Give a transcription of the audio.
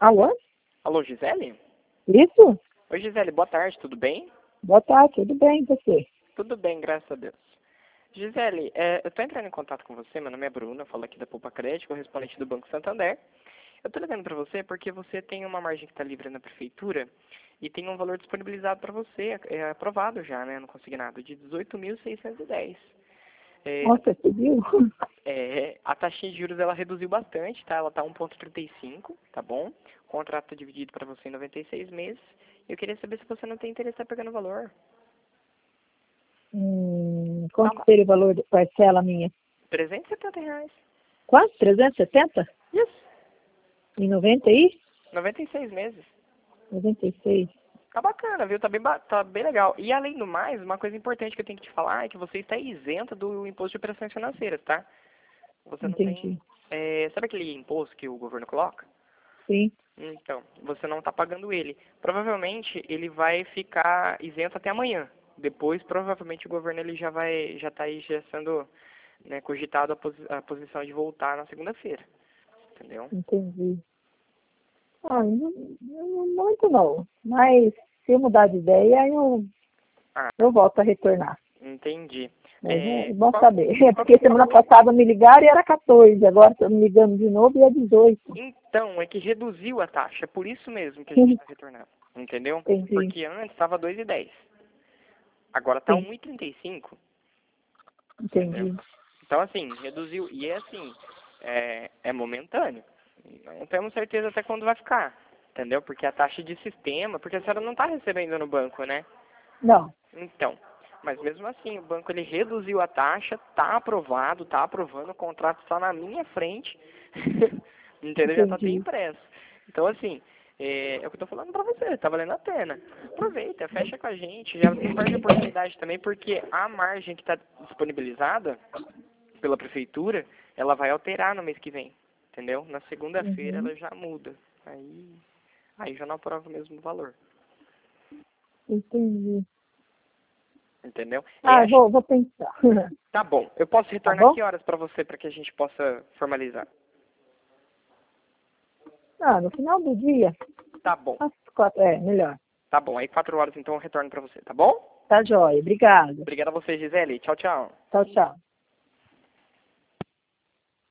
Alô? Alô, Gisele? Isso? Oi, Gisele, boa tarde, tudo bem? Boa tarde, tudo bem, e você? Tudo bem, graças a Deus. Gisele, eu estou entrando em contato com você, meu nome é Bruno, eu falo aqui da Poupa Crédito, correspondente do Banco Santander. Eu estou ligando para você porque você tem uma margem que está livre na prefeitura e tem um valor disponibilizado para você, aprovado já, né, no consignado, de 18.610. É, Nossa, você viu? a taxinha de juros ela reduziu bastante, tá? Ela está 1,35, tá bom? O contrato está dividido para você em 96 meses. Eu queria saber se você não tem interesse em estar pegando o valor. Tá Quanto lá, seria o valor da parcela minha? R$ 370. Quanto? 370? Isso, Em 90 aí? 96 meses. 96? Tá bacana, viu? Tá bem legal. E além do mais, uma coisa importante que eu tenho que te falar é que você está isenta do imposto de operações financeiras, tá? Você não tem... Entendi. sabe aquele imposto que o governo coloca? Sim, Então, você não está pagando ele. Provavelmente ele vai ficar isento até amanhã. Depois, provavelmente o governo ele já está aí já sendo, né, cogitado a posição de voltar na segunda-feira, entendeu? entendi. Não muito não. Mas se eu mudar de ideia, Ah, eu volto a retornar. entendi. Mas é bom Qual, saber. É qual porque que é o semana valor? passada me ligaram e era 14. Agora estão me ligando de novo e é 18. Então, é que reduziu a taxa, é por isso mesmo que a gente está retornando, entendeu? Entendi. Porque antes estava 2,10, agora está Sim, 1,35, entendeu? entendi. Então, assim, reduziu. E é assim, é momentâneo. Não temos certeza até quando vai ficar, entendeu? Porque a taxa de sistema, porque a senhora não está recebendo no banco, né? Não, Então, mas mesmo assim, o banco ele reduziu a taxa, está aprovado, está aprovando, o contrato está na minha frente, entendeu? Já está até entendi. impresso. Então, assim, é o que eu estou falando para você, está valendo a pena. Aproveita, fecha com a gente, já não perde a oportunidade também, porque a margem que está disponibilizada pela prefeitura, ela vai alterar no mês que vem, entendeu? Na segunda-feira Uhum, ela já muda. Aí já não aprova o mesmo valor, entendi. entendeu? Ah, vou pensar. Tá bom. Eu posso Tá retornar bom? que horas para você para que a gente possa formalizar? Ah, no final do dia, Tá bom. às 4, melhor. Tá bom. Aí 4 horas então eu retorno para você, tá bom? Tá joia. Obrigada. Obrigado a você, Gisele. Tchau, tchau. Tchau, tchau.